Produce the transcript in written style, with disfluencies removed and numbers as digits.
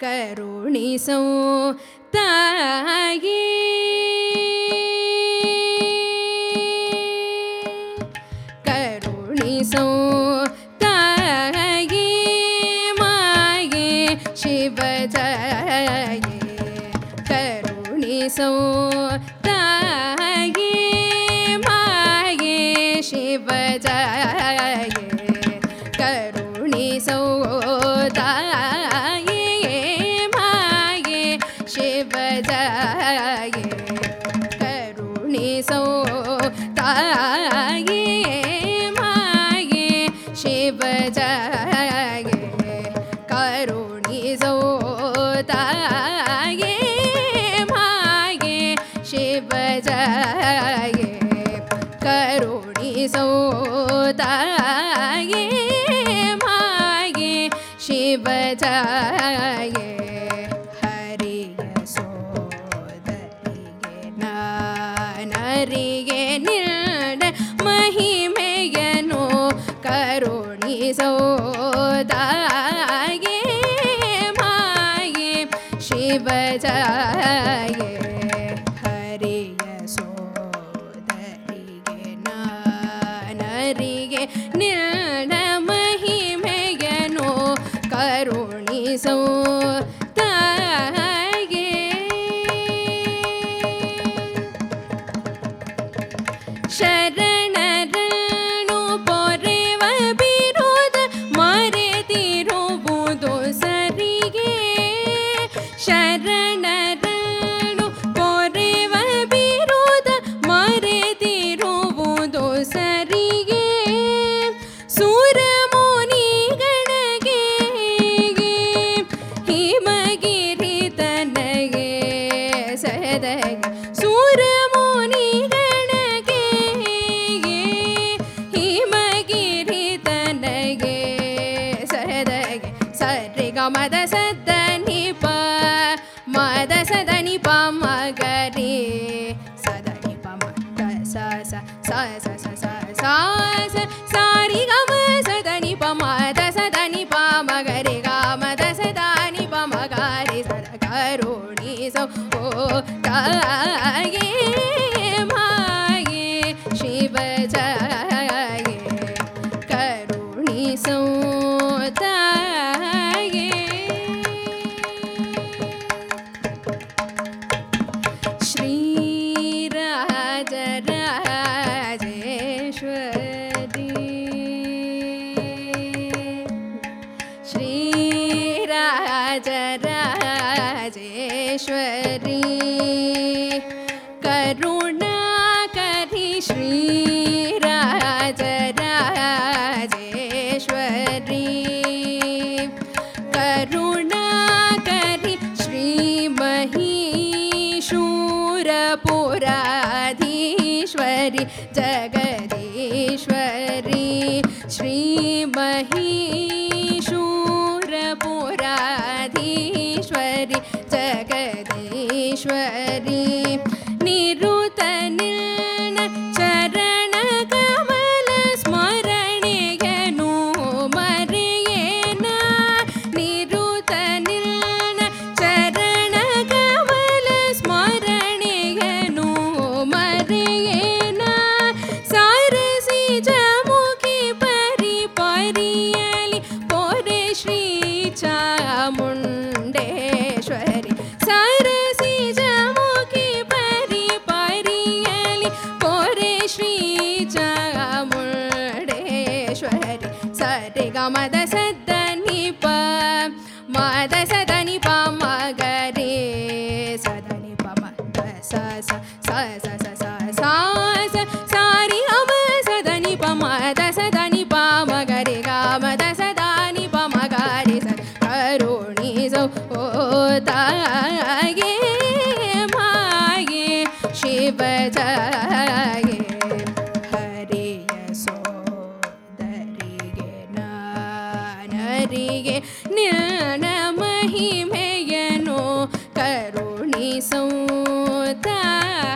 ಕರುಣಿಸೋ ತಾಯೇ ಕರುಣಿಸೋ ತಾಯೇ ಮಾಯೇ ಶಿವಜಯೇ ಕರುಣಿಸೋ ತಾಯೇ ಮಾಯೇ ಶಿವಜಯೇ ಕರುಣಿಸೋ ತಾಯೇ ಮಾಯೇ ಶಿವಜಯೇ ಕರುಣಿಸೋ ತಾಯೇ ಮಾಯೇ ಶಿವಜಯೇ ಕರುಣಿಸೋ ತಾಯೇ ಮಾಯೇ ಶಿವಜಯೇ ಕರುಣಿಸೋ ತಾಯೇ ಮಾಯೇ ಶಿವಜಯೇ ಹರಿಯ ಸೋದರಿಗೆ ನಾನರಿಗೆ ನಿಲ್ದ ಮಹಿಮೆಯನು ಕರುಣಿಸೋ ತಾಯೇ ಮಾಯೇ ಶಿವಜಯೇ ಹರಿಯ ಸೋದರಿಗೆ ನಾನರಿಗೆ ನಿಲ್ದ ಮಹಿಮೆಯನು ಕರುಣಿಸೋ ತಾಯೇ ಶರಣರನ್ನು ಪೊರೆವ ವಿರೋಧ ಮರೆತಿರುವುದು ಸರಿಗೆ ಶರಣರನ್ನು ಪೊರೆವ ವಿರೋಧ ಮರೆತಿರುವುದು ಸರಿಗೆ ಸುರಮುನಿಗಳಿಗೆ ಹಿಮಗಿರಿ ತನಗೆ ಸದಗೆ ಸುರಮುನಿಗಳಿಗೆ ಹಿಮಗಿರಿ ತನಗೆ ಸದಗೆ ಸರಿಗ ಮದ ಸದನಿಪ ಮದ ಸದನಿಪ ಮಗರಿ ಸದನಿಪ ಮದ ಸ ಸ ಸ ಸ ಸ ಸ ಸ ಸ ಸಾರಿ ಗಮ ಸದನಿಪ ಮದ ಸದನಿಪ ಮಗರಿ ಗಮದ ಸದನಿಪ ಮಗರಿ ಸದ ಕರುಣಿಸೋ ತಾಯೇ ಮಾಯೇ ಶಿವಜಯೇ ಕರುಣಿಸೋ ತಾಯೇ ಶ್ರೀರಾಜರಾಜೇಶ್ವರಿ ಶ್ರೀರಾಜರಾಜೇಶ್ವರಿ ಕರುಣಾಕರಿ ಶ್ರೀರಾಜರಾಜೇಶ್ವರಿ ಕರುಣಾಕರಿ ಶ್ರೀ ಮಹೀಶೂರಪುರಾಧೀಶ್ವರಿ ಜಗದೀಶ್ವರಿ ಶ್ರೀ ಮಹೀಶೂರಪುರಾಧೀಶ್ವರಿ ಜಗದೀಶ್ವರಿ ನಿರುತ ನಿಲ್ನ ಚರಣ ಕಮಲ ಸ್ಮರಣೆಯನು ಮರೆಯೇನ ನಿರುತ ನಿಲ್ನ ಚರಣ ಕಮಲ ಸ್ಮರಣೆಯನು ಮರೆಯೇನ ಸಾರಸಿ ಜಮುಖಿ ಪರಿ ಪರಿಯಲಿ ಪೊರೆ ಶ್ರೀ ಚಾಮುಂಡೇಶ್ವರಿ ಸಾರಸಿ ಜಮುಖಿ ಪರಿ ಪರಿಯಲಿ ಪೊರೆ ಶ್ರೀ ಚಾಮುಂಡೇಶ್ವರಿ ಸರಿ ಗಮದ ಸದನಿಪ ಮದ ಸದನಿಪ ಮಗರಿ ಸದನಿಪ ಮದ ಸ ಸ ಸ ಸ ಸ ಸ ಸ ಸ ಸಾರಿ ಗಮ ಸದನಿಪ ಮದ ಸದನಿಪ ಮಗರಿ ಗಮದ ಸದನಿಪ ಮಗರಿ ಸ ಕರುಣಿಸೋ ತಾಯೇ ಮಾಯೇ ಶಿವಜಯೇ ಹರಿಯ ಸೋದರಿಗೆ ನಾನರಿಗೆ ನಿಲ್ನ ಮಹಿಮೆಯನು ಕರುಣಿಸೋ ತಾಯೇ